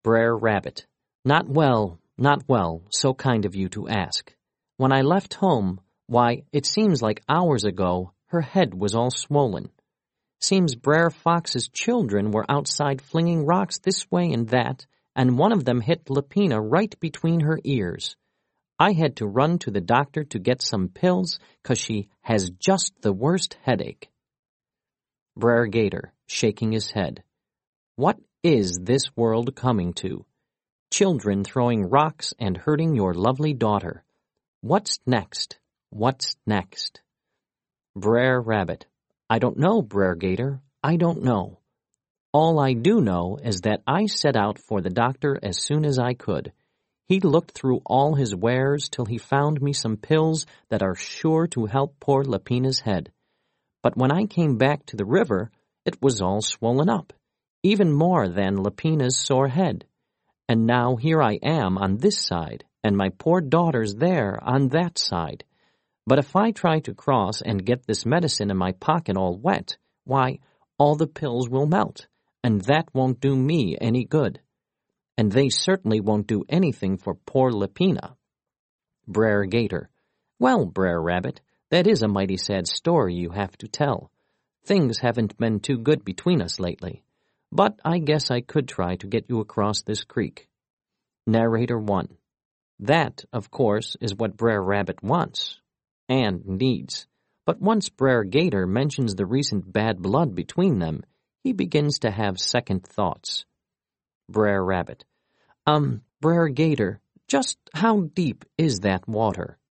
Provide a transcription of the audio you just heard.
Brer Rabbit. Not well, not well, so kind of you to ask. When I left home, why, it seems like hours ago, her head was all swollen. Seems Brer Fox's children were outside flinging rocks this way and that, and one of them hit Lapina right between her ears. I had to run to the doctor to get some pills, 'cause she has just the worst headache. Brer Gator, shaking his head. What is this world coming to? Children throwing rocks and hurting your lovely daughter. What's next? What's next? Brer Rabbit. I don't know, Brer Gator. I don't know. All I do know is that I set out for the doctor as soon as I could. He looked through all his wares till he found me some pills that are sure to help poor Lapina's head. But when I came back to the river, it was all swollen up, even more than Lapina's sore head. And now here I am on this side, and my poor daughter's there on that side. But if I try to cross and get this medicine in my pocket all wet, why, all the pills will melt, and that won't do me any good. And they certainly won't do anything for poor Lapina. Brer Gator. Well, Brer Rabbit, that is a mighty sad story you have to tell. Things haven't been too good between us lately. But I guess I could try to get you across this creek. Narrator 1. That, of course, is what Brer Rabbit wants and needs. But once Brer Gator mentions the recent bad blood between them, he begins to have second thoughts. Brer Rabbit. Brer Gator, just how deep is that water?